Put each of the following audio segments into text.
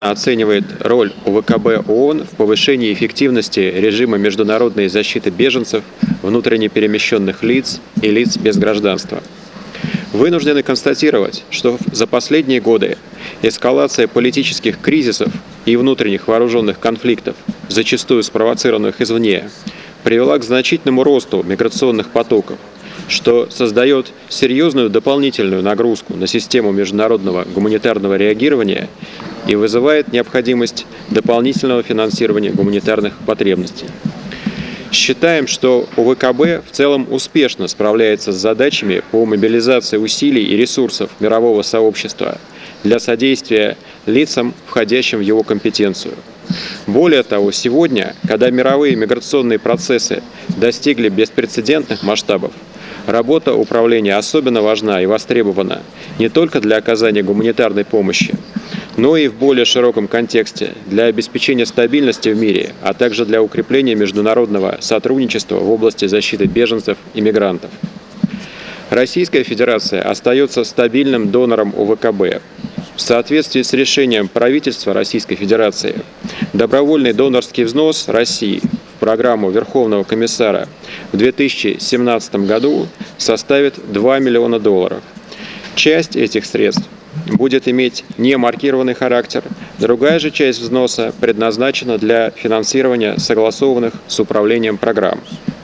оценивает роль УВКБ ООН в повышении эффективности режима международной защиты беженцев, внутренне перемещенных лиц и лиц без гражданства. Вынуждены констатировать, что за последние годы эскалация политических кризисов и внутренних вооруженных конфликтов, зачастую спровоцированных извне, привела к значительному росту миграционных потоков, что создает серьезную дополнительную нагрузку на систему международного гуманитарного реагирования и вызывает необходимость дополнительного финансирования гуманитарных потребностей. Считаем, что УВКБ в целом успешно справляется с задачами по мобилизации усилий и ресурсов мирового сообщества для содействия лицам, входящим в его компетенцию. Более того, сегодня, когда мировые миграционные процессы достигли беспрецедентных масштабов, работа управления особенно важна и востребована не только для оказания гуманитарной помощи, но и в более широком контексте для обеспечения стабильности в мире, а также для укрепления международного сотрудничества в области защиты беженцев и мигрантов. Российская Федерация остается стабильным донором УВКБ. В соответствии с решением правительства Российской Федерации, добровольный донорский взнос России в программу Верховного комиссара в 2017 году составит $2 миллиона. Часть этих средств будет иметь немаркированный характер, другая же часть взноса предназначена для финансирования согласованных с управлением программ.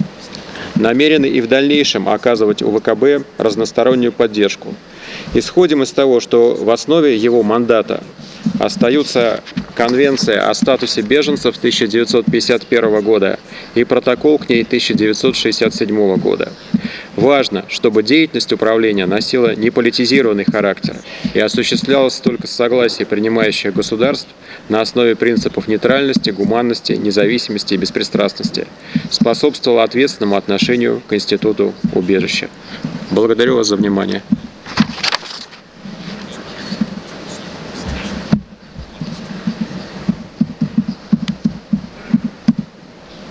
Намерены и в дальнейшем оказывать УВКБ разностороннюю поддержку. Исходим из того, что в основе его мандата остаются Конвенция о статусе беженцев 1951 года и протокол к ней 1967 года. Важно, чтобы деятельность управления носила неполитизированный характер и осуществлялась только с согласия принимающих государств на основе принципов нейтральности, гуманности, независимости и беспристрастности, способствовала ответственному отношению к институту убежища. Благодарю вас за внимание.